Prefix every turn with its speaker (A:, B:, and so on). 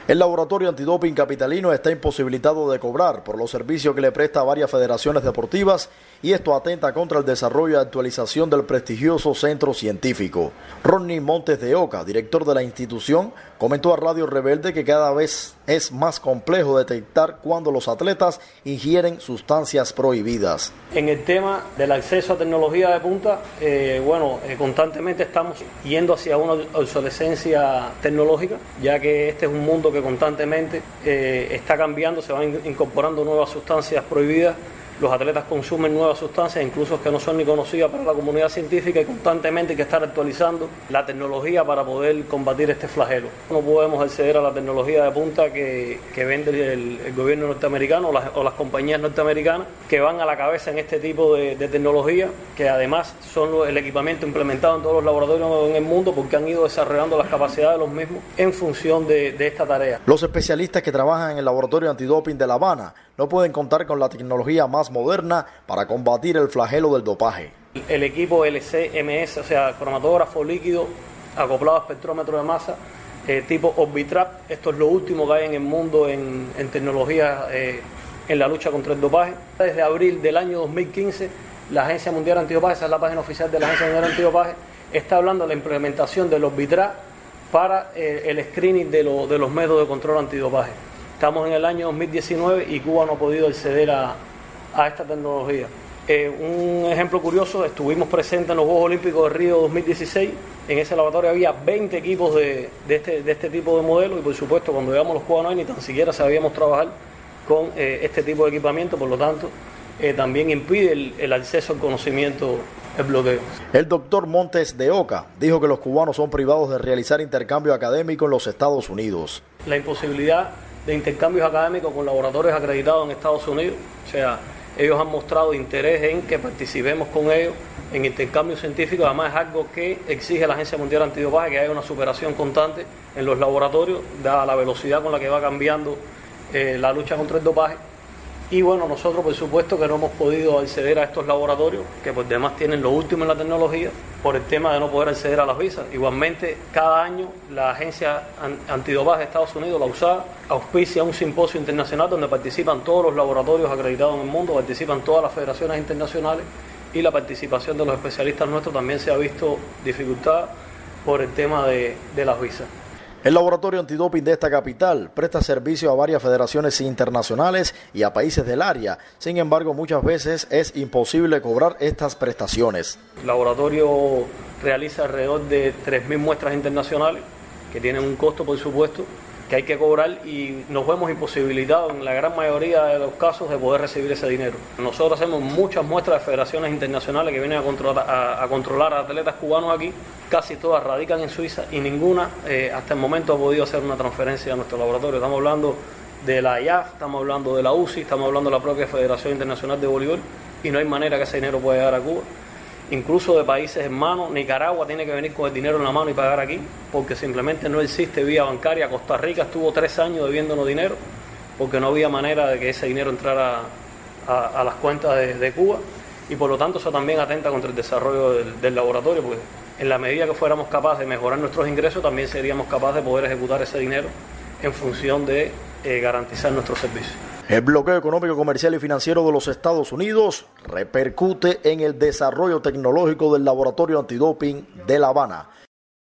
A: El laboratorio antidoping capitalino está imposibilitado de cobrar por los servicios que le presta a varias federaciones deportivas y esto atenta contra el desarrollo y actualización del prestigioso centro científico. Rodney Montes de Oca, director de la institución, comentó a Radio Rebelde que cada vez es más complejo detectar cuando los atletas ingieren sustancias prohibidas.
B: En el tema del acceso a tecnología de punta, constantemente estamos yendo hacia una obsolescencia tecnológica, ya que este es un mundo que constantemente está cambiando, se van incorporando nuevas sustancias prohibidas. Los atletas consumen nuevas sustancias, incluso que no son ni conocidas para la comunidad científica, y constantemente hay que estar actualizando la tecnología para poder combatir este flagelo. No podemos acceder a la tecnología de punta que vende el gobierno norteamericano o las compañías norteamericanas, que van a la cabeza en este tipo de tecnología, que además son el equipamiento implementado en todos los laboratorios en el mundo, porque han ido desarrollando las capacidades de los mismos en función de esta tarea.
A: Los especialistas que trabajan en el laboratorio antidoping de La Habana no pueden contar con la tecnología más moderna para combatir el flagelo del dopaje.
B: El equipo LC-MS, o sea, cromatógrafo líquido acoplado a espectrómetro de masa, tipo Orbitrap, esto es lo último que hay en el mundo en tecnología en la lucha contra el dopaje. Desde abril del año 2015, la Agencia Mundial Antidopaje, esa es la página oficial de la Agencia Mundial Antidopaje, está hablando de la implementación del Orbitrap para el screening de los métodos de control antidopaje. Estamos en el año 2019 y Cuba no ha podido acceder a esta tecnología. Un ejemplo curioso, estuvimos presentes en los Juegos Olímpicos de Río 2016. En ese laboratorio había 20 equipos de este tipo de modelo y, por supuesto, cuando llegamos los cubanos ni tan siquiera sabíamos trabajar con este tipo de equipamiento, por lo tanto, también impide el acceso al conocimiento, el bloqueo.
A: El doctor Montes de Oca dijo que los cubanos son privados de realizar intercambio académico en los Estados Unidos.
B: La imposibilidad de intercambios académicos con laboratorios acreditados en Estados Unidos, o sea, ellos han mostrado interés en que participemos con ellos en intercambios científicos, además es algo que exige la Agencia Mundial Antidopaje, que haya una superación constante en los laboratorios, dada la velocidad con la que va cambiando la lucha contra el dopaje. Y bueno, nosotros por supuesto que no hemos podido acceder a estos laboratorios, que por demás tienen lo último en la tecnología, por el tema de no poder acceder a las visas. Igualmente, cada año la Agencia Antidopaje de Estados Unidos, la USADA, auspicia un simposio internacional donde participan todos los laboratorios acreditados en el mundo, participan todas las federaciones internacionales, y la participación de los especialistas nuestros también se ha visto dificultada por el tema de las visas.
A: El laboratorio antidoping de esta capital presta servicio a varias federaciones internacionales y a países del área. Sin embargo, muchas veces es imposible cobrar estas prestaciones.
B: El laboratorio realiza alrededor de 3.000 muestras internacionales que tienen un costo, por supuesto, que hay que cobrar, y nos vemos imposibilitados en la gran mayoría de los casos de poder recibir ese dinero. Nosotros hacemos muchas muestras de federaciones internacionales que vienen a controlar a atletas cubanos aquí, casi todas radican en Suiza y ninguna hasta el momento ha podido hacer una transferencia a nuestro laboratorio. Estamos hablando de la IAF, estamos hablando de la UCI, estamos hablando de la propia Federación Internacional de Voleibol, y no hay manera que ese dinero pueda llegar a Cuba. Incluso de países hermanos, Nicaragua tiene que venir con el dinero en la mano y pagar aquí, porque simplemente no existe vía bancaria. Costa Rica estuvo 3 años debiéndonos dinero, porque no había manera de que ese dinero entrara a las cuentas de Cuba, y por lo tanto eso también atenta contra el desarrollo del laboratorio, porque en la medida que fuéramos capaces de mejorar nuestros ingresos, también seríamos capaces de poder ejecutar ese dinero en función de garantizar nuestros servicios.
A: El bloqueo económico, comercial y financiero de los Estados Unidos repercute en el desarrollo tecnológico del laboratorio antidoping de La Habana.